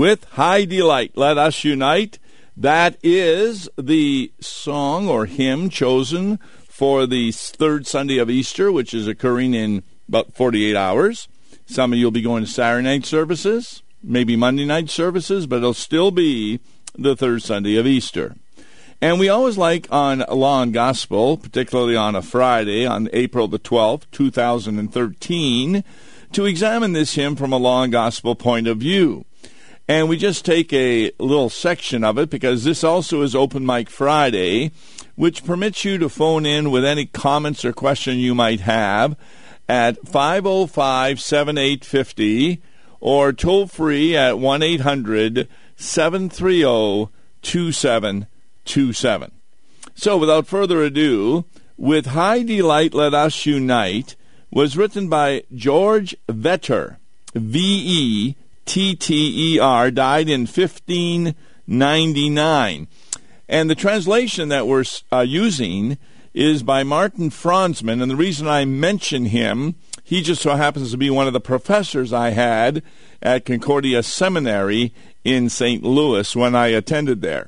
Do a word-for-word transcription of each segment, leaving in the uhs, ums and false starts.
With high delight, let us unite. That is the song or hymn chosen for the third Sunday of Easter, which is occurring in about forty-eight hours. Some of you will be going to Saturday night services, maybe Monday night services, but it'll still be the third Sunday of Easter. And we always like on Law and Gospel, particularly on a Friday, on April the twelfth, two thousand thirteen, to examine this hymn from a Law and Gospel point of view. And we just take a little section of it because this also is Open Mic Friday, which permits you to phone in with any comments or question you might have at five oh five, seven eight five oh or toll free at one eight hundred, seven three zero, two seven two seven. So without further ado, With High Delight Let Us Unite was written by George Vetter, V E T T E R, died in fifteen ninety-nine. And the translation that we're uh, using is by Martin Franzman, and the reason I mention him, he just so happens to be one of the professors I had at Concordia Seminary in Saint Louis when I attended there.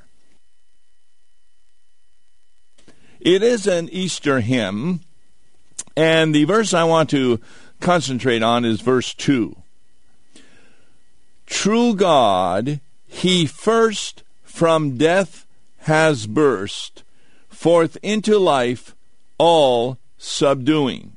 It is an Easter hymn, and the verse I want to concentrate on is verse two. True God, he first from death has burst, forth into life all subduing.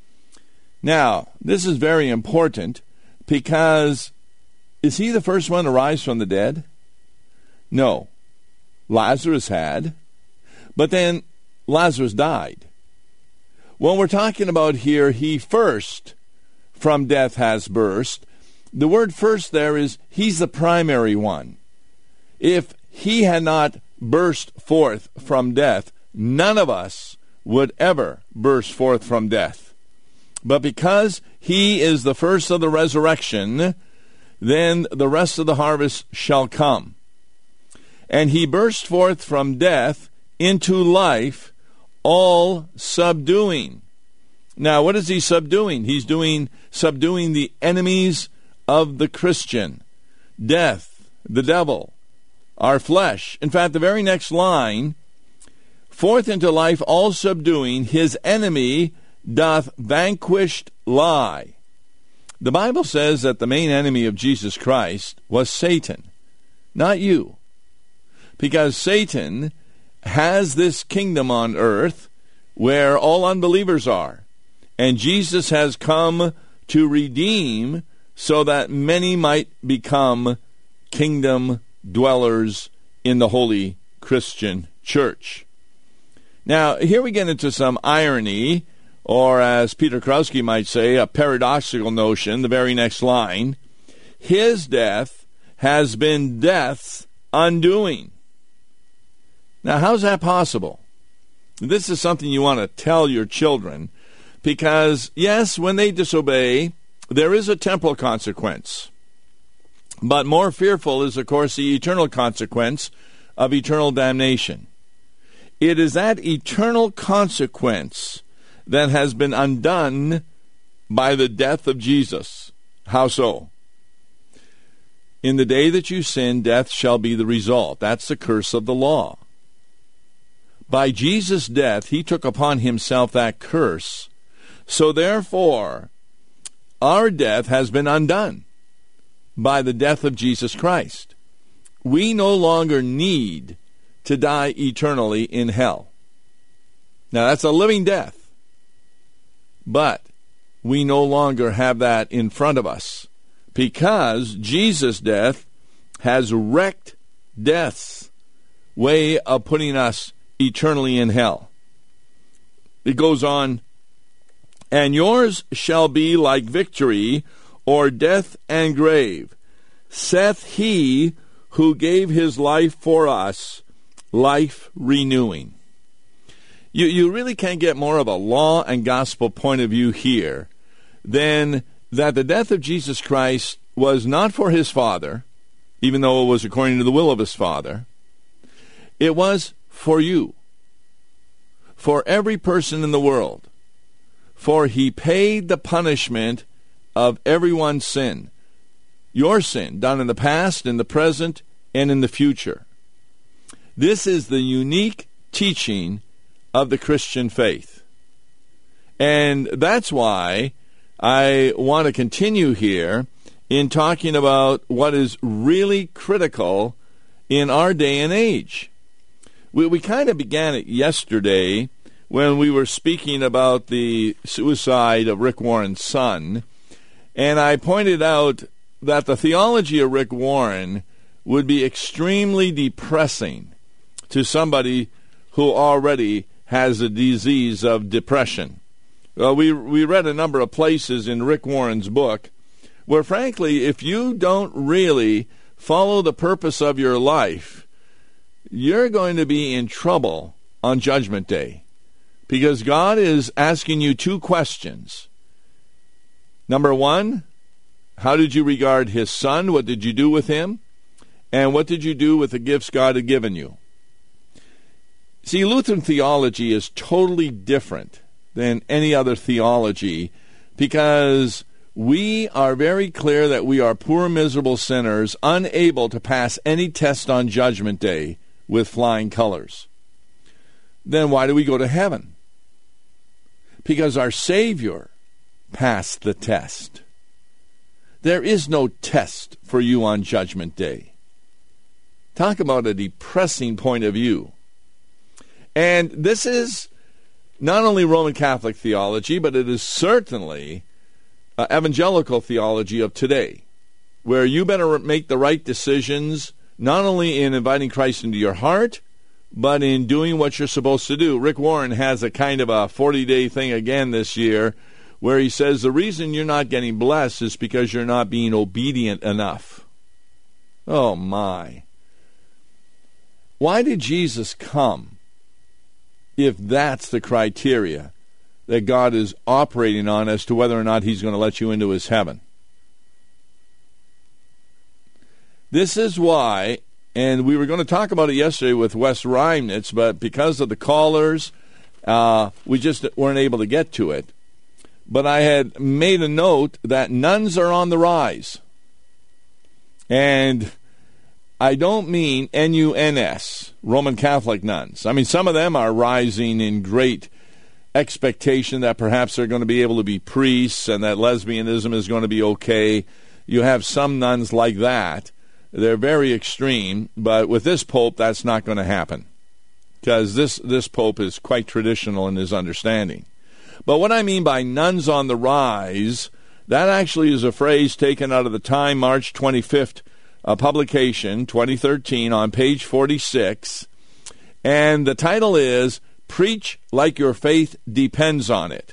Now, this is very important because is he the first one to rise from the dead? No. Lazarus had, but then Lazarus died. When we're talking about here, he first from death has burst, the word first there is he's the primary one. If he had not burst forth from death, none of us would ever burst forth from death. But because he is the first of the resurrection, then the rest of the harvest shall come. And he burst forth from death into life, all subduing. Now, what is he subduing? He's doing subduing the enemies of the Christian, death, the devil, our flesh. In fact, the very next line, forth into life all subduing, his enemy doth vanquished lie. The Bible says that the main enemy of Jesus Christ was Satan, not you. Because Satan has this kingdom on earth where all unbelievers are. And Jesus has come to redeem so that many might become kingdom dwellers in the holy Christian church. Now, here we get into some irony, or as Peter Krauske might say, a paradoxical notion, the very next line. His death has been death's undoing. Now, how's that possible? This is something you want to tell your children, because, yes, when they disobey, there is a temporal consequence. But more fearful is, of course, the eternal consequence of eternal damnation. It is that eternal consequence that has been undone by the death of Jesus. How so? In the day that you sin, death shall be the result. That's the curse of the law. By Jesus' death, he took upon himself that curse. So therefore, our death has been undone by the death of Jesus Christ. We no longer need to die eternally in hell. Now, that's a living death. But we no longer have that in front of us because Jesus' death has wrecked death's way of putting us eternally in hell. It goes on, and yours shall be like victory, or death and grave, saith he who gave his life for us, life renewing. You, you really can't get more of a law and gospel point of view here than that the death of Jesus Christ was not for his Father, even though it was according to the will of his Father. It was for you, for every person in the world, for he paid the punishment of everyone's sin. your sin, done in the past, in the present, and in the future. This is the unique teaching of the Christian faith. And that's why I want to continue here in talking about what is really critical in our day and age. We, we kind of began it yesterday when we were speaking about the suicide of Rick Warren's son, and I pointed out that the theology of Rick Warren would be extremely depressing to somebody who already has a disease of depression. Well, we we read a number of places in Rick Warren's book where, frankly, if you don't really follow the purpose of your life, you're going to be in trouble on Judgment Day, because God is asking you two questions. Number one, how did you regard his son? What did you do with him? And what did you do with the gifts God had given you? See, Lutheran theology is totally different than any other theology, because we are very clear that we are poor, miserable sinners, unable to pass any test on Judgment Day with flying colors. Then why do we go to heaven? Because our Savior passed the test. There is no test for you on Judgment Day. Talk about a depressing point of view. And this is not only Roman Catholic theology, but it is certainly uh, evangelical theology of today, where you better make the right decisions, not only in inviting Christ into your heart, but in doing what you're supposed to do. Rick Warren has a kind of a forty-day thing again this year, where he says the reason you're not getting blessed is because you're not being obedient enough. Oh, my. Why did Jesus come if that's the criteria that God is operating on as to whether or not he's going to let you into his heaven? This is why, and we were going to talk about it yesterday with Wes Reimnitz, but because of the callers, uh, we just weren't able to get to it. But I had made a note that nuns are on the rise. And I don't mean N U N S, Roman Catholic nuns. I mean, some of them are rising in great expectation that perhaps they're going to be able to be priests and that lesbianism is going to be okay. You have some nuns like that. They're very extreme, but with this pope, that's not going to happen, because this, this pope is quite traditional in his understanding. But what I mean by nuns on the rise, that actually is a phrase taken out of the Time March twenty-fifth uh, publication, twenty thirteen, on page forty-six. And the title is, Preach Like Your Faith Depends on It.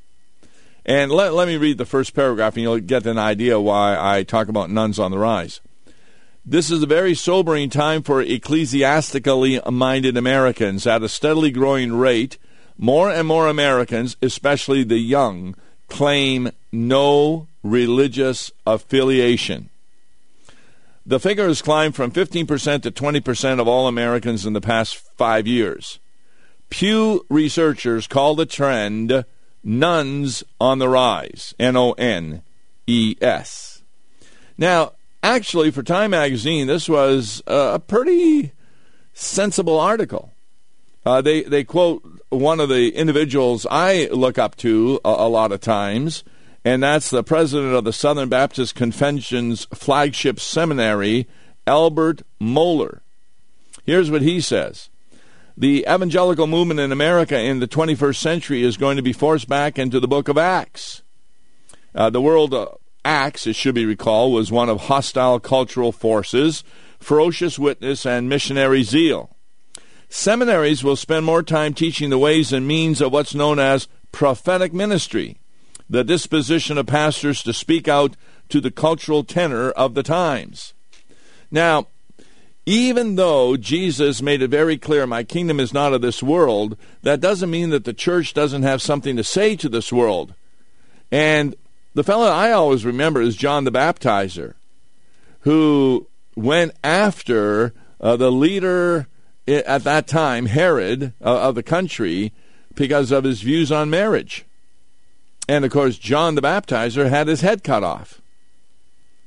And let, let me read the first paragraph, and you'll get an idea why I talk about nuns on the rise. This is a very sobering time for ecclesiastically minded Americans. At a steadily growing rate, more and more Americans, especially the young, claim no religious affiliation. The figure has climbed from fifteen percent to twenty percent of all Americans in the past five years. Pew researchers call the trend nuns on the rise, N O N E S. Now, actually, for Time magazine, this was a pretty sensible article. Uh, they, they quote one of the individuals I look up to a, a lot of times, and that's the president of the Southern Baptist Convention's flagship seminary, Albert Mohler. Here's what he says. The evangelical movement in America in the twenty-first century is going to be forced back into the book of Acts. Uh, the world of Acts, it should be recalled, was one of hostile cultural forces, ferocious witness, and missionary zeal. Seminaries will spend more time teaching the ways and means of what's known as prophetic ministry, the disposition of pastors to speak out to the cultural tenor of the times. Now, even though Jesus made it very clear, my kingdom is not of this world, that doesn't mean that the church doesn't have something to say to this world. And the fellow I always remember is John the Baptizer, who went after uh, the leader at that time, Herod, uh, of the country, because of his views on marriage. And, of course, John the Baptizer had his head cut off.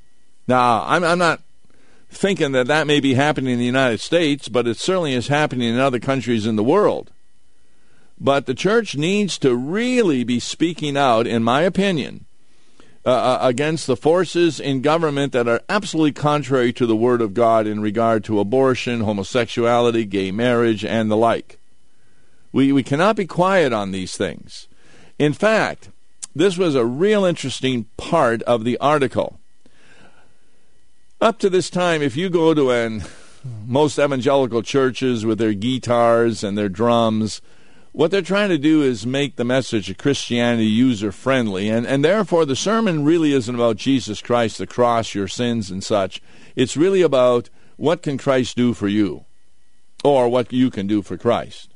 Now, I'm, I'm not thinking that that may be happening in the United States, but it certainly is happening in other countries in the world. But the church needs to really be speaking out, in my opinion, uh, against the forces in government that are absolutely contrary to the Word of God in regard to abortion, homosexuality, gay marriage, and the like. We, we cannot be quiet on these things. In fact, this was a real interesting part of the article. Up to this time, if you go to an, most evangelical churches with their guitars and their drums, what they're trying to do is make the message of Christianity user-friendly, and, and therefore the sermon really isn't about Jesus Christ, the cross, your sins, and such. It's really about what can Christ do for you, or what you can do for Christ.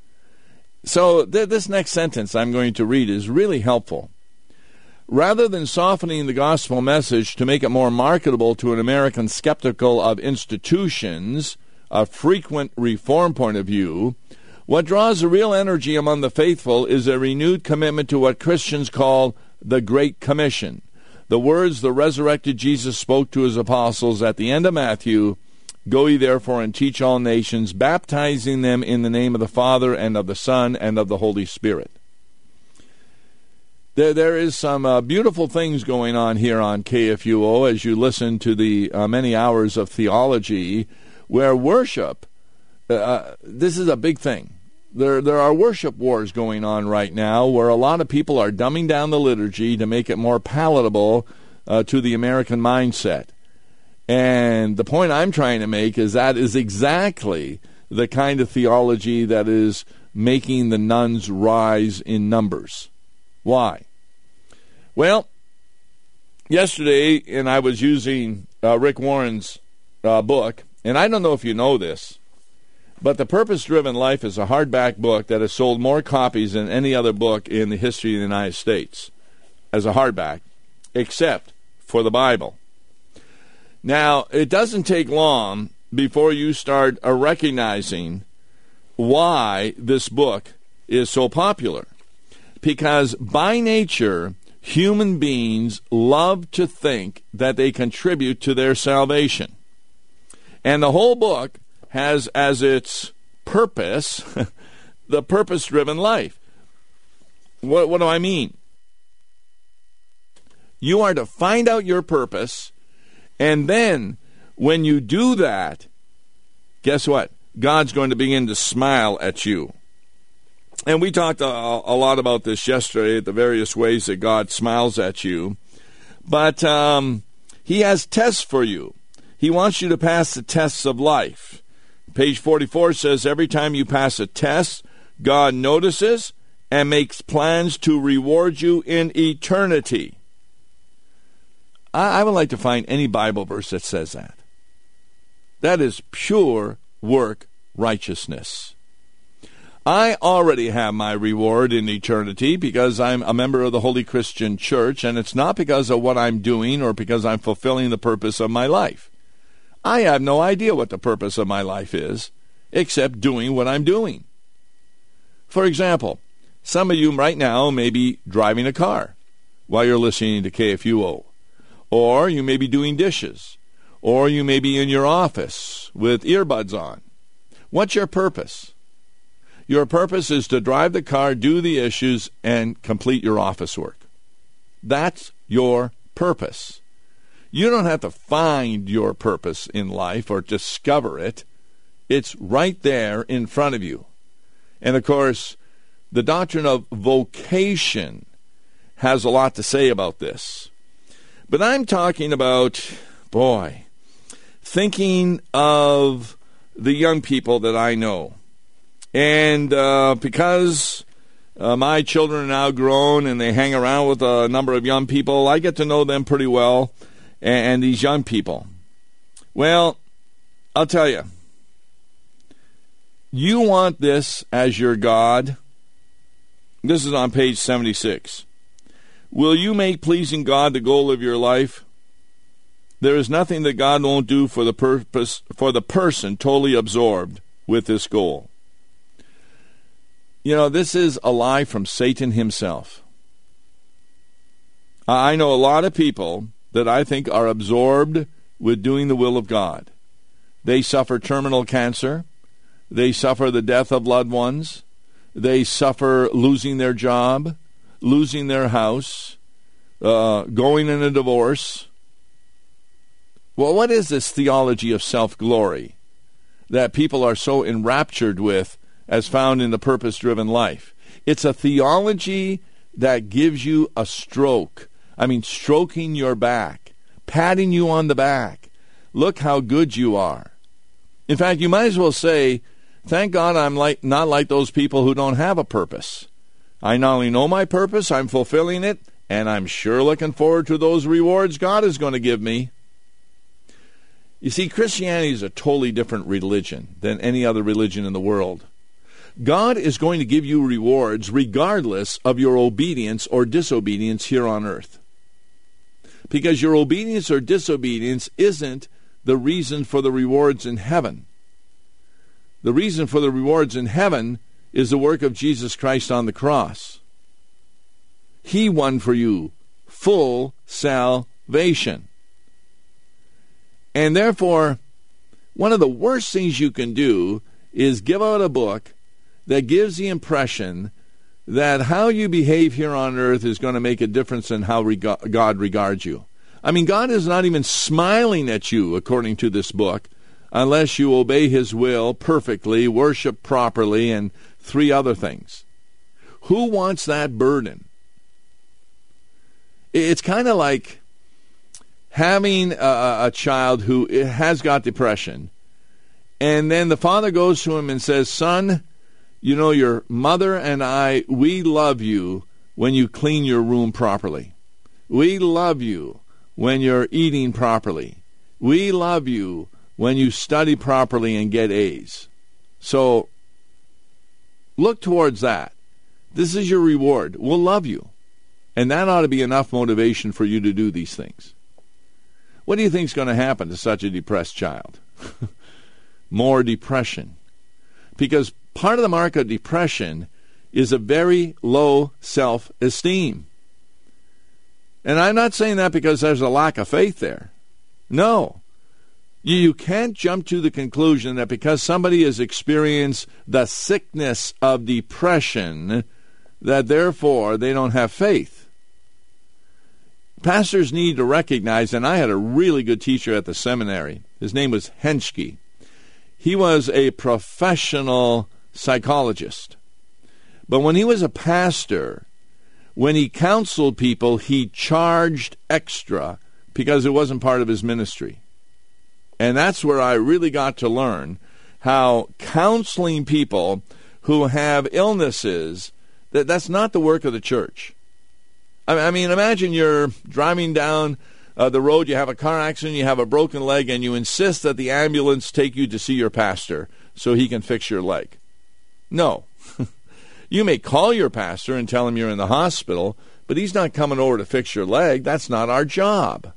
So th- this next sentence I'm going to read is really helpful. Rather than softening the gospel message to make it more marketable to an American skeptical of institutions, a frequent reform point of view, what draws a real energy among the faithful is a renewed commitment to what Christians call the Great Commission, the words the resurrected Jesus spoke to his apostles at the end of Matthew, "Go ye therefore and teach all nations, baptizing them in the name of the Father and of the Son and of the Holy Spirit." There, there is some uh, beautiful things going on here on K F U O as you listen to the uh, many hours of theology where worship, uh, this is a big thing. There, there are worship wars going on right now where a lot of people are dumbing down the liturgy to make it more palatable uh, to the American mindset. And the point I'm trying to make is that is exactly the kind of theology that is making the nuns rise in numbers. Why? Well, yesterday, and I was using uh, Rick Warren's uh, book, and I don't know if you know this, but The Purpose-Driven Life is a hardback book that has sold more copies than any other book in the history of the United States as a hardback, except for the Bible. Now, it doesn't take long before you start uh, recognizing why this book is so popular. Because by nature, human beings love to think that they contribute to their salvation. And the whole book has as its purpose the purpose-driven life. What, what do I mean? You are to find out your purpose, and then when you do that, guess what? God's going to begin to smile at you. And we talked a, a lot about this yesterday, the various ways that God smiles at you. But um, he has tests for you. He wants you to pass the tests of life. Page forty-four says, every time you pass a test, God notices and makes plans to reward you in eternity. I, I would like to find any Bible verse that says that. That is pure work righteousness. I already have my reward in eternity because I'm a member of the Holy Christian Church, and it's not because of what I'm doing or because I'm fulfilling the purpose of my life. I have no idea what the purpose of my life is, except doing what I'm doing. For example, some of you right now may be driving a car while you're listening to K F U O, or you may be doing dishes, or you may be in your office with earbuds on. What's your purpose? Your purpose is to drive the car, do the issues, and complete your office work. That's your purpose. You don't have to find your purpose in life or discover it. It's right there in front of you. And, of course, the doctrine of vocation has a lot to say about this. But I'm talking about, boy, thinking of the young people that I know. And uh, because uh, my children are now grown and they hang around with a number of young people, I get to know them pretty well, and, and these young people. Well, I'll tell you, you want this as your God? This is on page seventy-six. Will you make pleasing God the goal of your life? There is nothing that God won't do for the purpose for the person totally absorbed with this goal. You know, this is a lie from Satan himself. I know a lot of people that I think are absorbed with doing the will of God. They suffer terminal cancer. They suffer the death of loved ones. They suffer losing their job, losing their house, uh, going in a divorce. Well, what is this theology of self-glory that people are so enraptured with as found in the purpose-driven life? It's a theology that gives you a stroke. I mean, stroking your back, patting you on the back. Look how good you are. In fact, you might as well say, thank God I'm like not like those people who don't have a purpose. I not only know my purpose, I'm fulfilling it, and I'm sure looking forward to those rewards God is going to give me. You see, Christianity is a totally different religion than any other religion in the world. God is going to give you rewards regardless of your obedience or disobedience here on earth. Because your obedience or disobedience isn't the reason for the rewards in heaven. The reason for the rewards in heaven is the work of Jesus Christ on the cross. He won for you full salvation. And therefore, one of the worst things you can do is give out a book that gives the impression that how you behave here on earth is going to make a difference in how reg- God regards you. I mean, God is not even smiling at you, according to this book, unless you obey His will perfectly, worship properly, and three other things. Who wants that burden? It's kind of like having a, a child who has got depression, and then the father goes to him and says, son, you know, your mother and I, we love you when you clean your room properly. We love you when you're eating properly. We love you when you study properly and get A's. So look towards that. This is your reward. We'll love you. And that ought to be enough motivation for you to do these things. What do you think is going to happen to such a depressed child? More depression. Because part of the mark of depression is a very low self-esteem. And I'm not saying that because there's a lack of faith there. No. You can't jump to the conclusion that because somebody has experienced the sickness of depression, that therefore they don't have faith. Pastors need to recognize, and I had a really good teacher at the seminary. His name was Henschke. He was a professional psychologist. But when he was a pastor, when he counseled people, he charged extra because it wasn't part of his ministry. And that's where I really got to learn how counseling people who have illnesses, that that's not the work of the church. I mean, imagine you're driving down uh, the road, you have a car accident, you have a broken leg, and you insist that the ambulance take you to see your pastor so he can fix your leg. No. You may call your pastor and tell him you're in the hospital, but he's not coming over to fix your leg. That's not our job.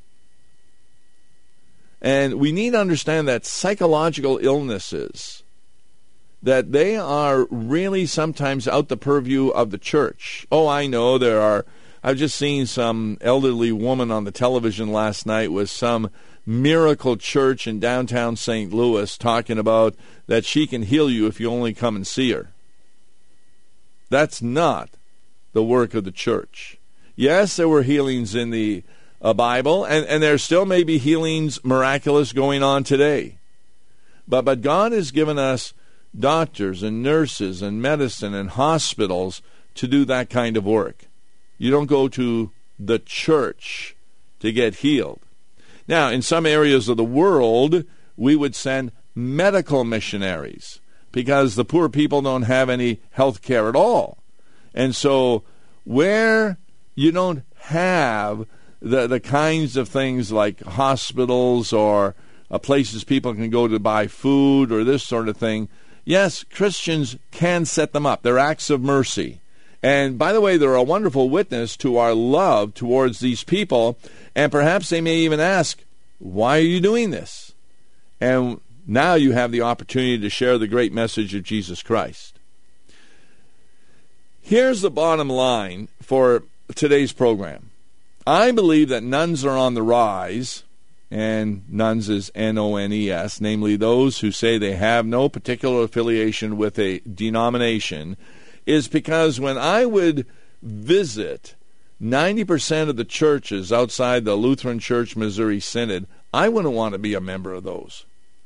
And we need to understand that psychological illnesses, that they are really sometimes out the purview of the church. Oh, I know there are. I've just seen some elderly woman on the television last night with some miracle church in downtown Saint Louis talking about that she can heal you if you only come and see her. That's not the work of the church. Yes, there were healings in the uh, Bible, and, and there still may be healings miraculous going on today. But, but God has given us doctors and nurses and medicine and hospitals to do that kind of work. You don't go to the church to get healed. Now, in some areas of the world, we would send medical missionaries because the poor people don't have any health care at all. And so where you don't have the, the kinds of things like hospitals or uh, places people can go to buy food or this sort of thing, yes, Christians can set them up. They're acts of mercy. And by the way, they're a wonderful witness to our love towards these people. And perhaps they may even ask, why are you doing this? And now you have the opportunity to share the great message of Jesus Christ. Here's the bottom line for today's program. I believe that nuns are on the rise, and nuns is N O N E S, namely those who say they have no particular affiliation with a denomination, is because when I would visit ninety percent of the churches outside the Lutheran Church Missouri Synod, I wouldn't want to be a member of those.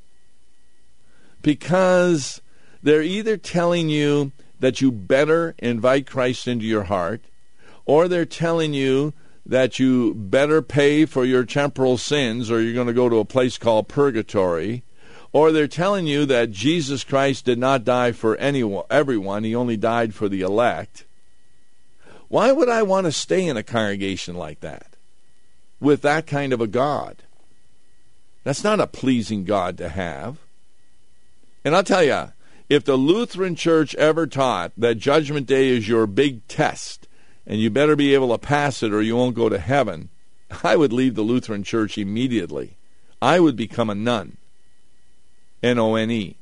Because they're either telling you that you better invite Christ into your heart, or they're telling you that you better pay for your temporal sins or you're going to go to a place called purgatory, or they're telling you that Jesus Christ did not die for anyone, everyone, he only died for the elect. Why would I want to stay in a congregation like that with that kind of a God? That's not a pleasing God to have. And I'll tell you, if the Lutheran Church ever taught that Judgment Day is your big test, and you better be able to pass it or you won't go to heaven, I would leave the Lutheran Church immediately. I would become a nun. N O N E.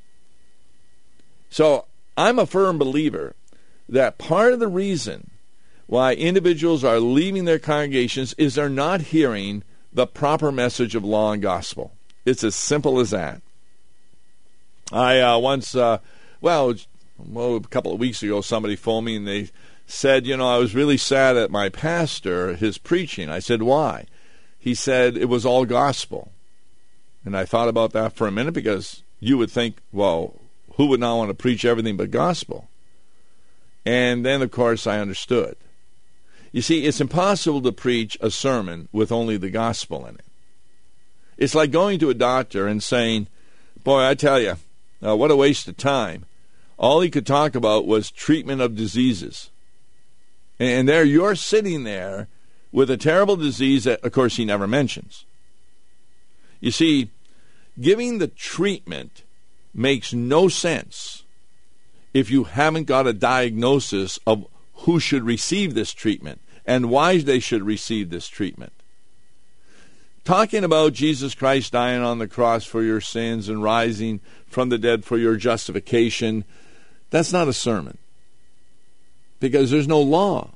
So I'm a firm believer that part of the reason why individuals are leaving their congregations is they're not hearing the proper message of law and gospel. It's as simple as that. I uh, once, uh, well, well, a couple of weeks ago, somebody phoned me and they said, you know, I was really sad at my pastor, his preaching. I said, why? He said it was all gospel. And I thought about that for a minute, because you would think, well, who would not want to preach everything but gospel? And then, of course, I understood. You see, it's impossible to preach a sermon with only the gospel in it. It's like going to a doctor and saying, boy, I tell you, uh, what a waste of time. All he could talk about was treatment of diseases. And there you're sitting there with a terrible disease that, of course, he never mentions. You see, giving the treatment makes no sense if you haven't got a diagnosis of who should receive this treatment and why they should receive this treatment. Talking about Jesus Christ dying on the cross for your sins and rising from the dead for your justification, that's not a sermon, because there's no law.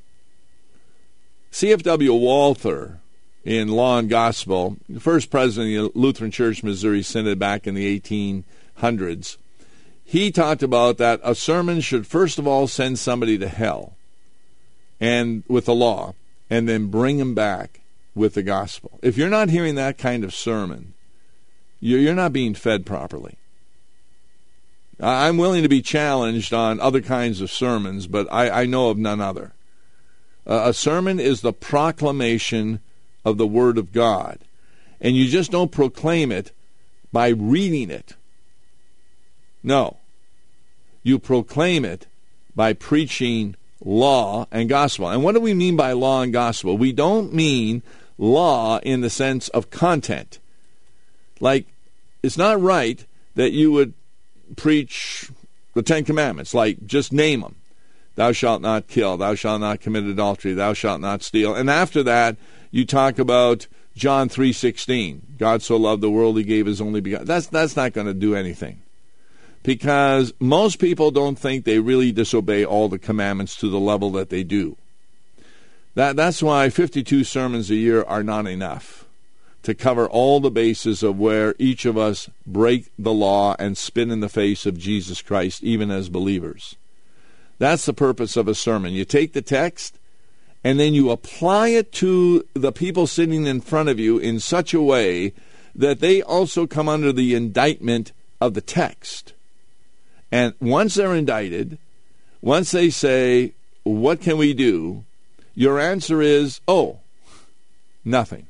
C F W Walther, in Law and Gospel, the first president of the Lutheran Church Missouri Synod back in the eighteen hundreds, he talked about that a sermon should first of all send somebody to hell and with the law, and then bring him back with the gospel. If you're not hearing that kind of sermon, you're not being fed properly. I'm willing to be challenged on other kinds of sermons, but I, I know of none other. Uh, a sermon is the proclamation of the Word of God, and you just don't proclaim it by reading it. No. You proclaim it by preaching law and gospel. And what do we mean by law and gospel? We don't mean law in the sense of content. Like, it's not right that you would preach the Ten Commandments, like just name them. Thou shalt not kill, thou shalt not commit adultery, thou shalt not steal. And after that, you talk about John three sixteen. God so loved the world, he gave his only begotten. That's, that's not going to do anything. Because most people don't think they really disobey all the commandments to the level that they do. That, that's why fifty-two sermons a year are not enough to cover all the bases of where each of us break the law and spit in the face of Jesus Christ, even as believers. That's the purpose of a sermon. You take the text, and then you apply it to the people sitting in front of you in such a way that they also come under the indictment of the text. And once they're indicted, once they say, what can we do? Your answer is, oh, nothing.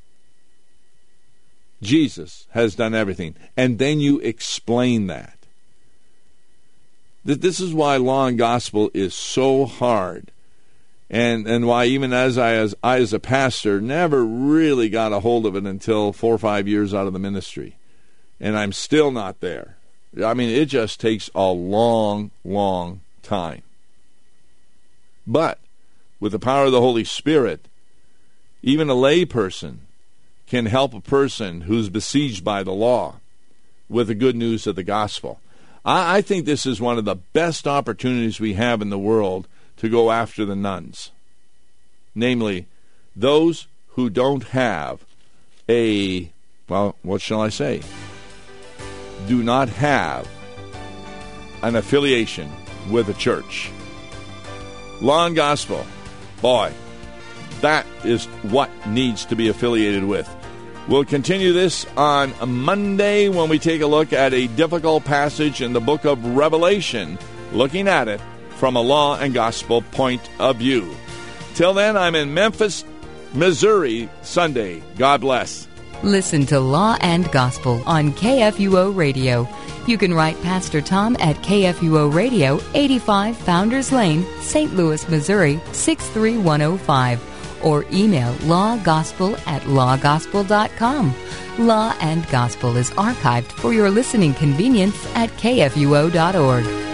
Jesus has done everything. And then you explain that. This is why law and gospel is so hard. And and why even as I, as I as a pastor never really got a hold of it until four or five years out of the ministry. And I'm still not there. I mean, it just takes a long, long time. But with the power of the Holy Spirit, even a lay person can help a person who's besieged by the law with the good news of the gospel. I, I think this is one of the best opportunities we have in the world to go after the nuns. Namely, those who don't have a, well, what shall I say? Do not have an affiliation with a church. Law and Gospel, boy, that is what needs to be affiliated with. We'll continue this on Monday when we take a look at a difficult passage in the book of Revelation, looking at it from a law and gospel point of view. Till then, I'm in Memphis, Missouri, Sunday. God bless. Listen to Law and Gospel on K F U O Radio. You can write Pastor Tom at K F U O Radio, eighty-five Founders Lane, Saint Louis, Missouri, six three one oh five. Or email lawgospel at lawgospel dot com. Law and Gospel is archived for your listening convenience at K F U O dot org.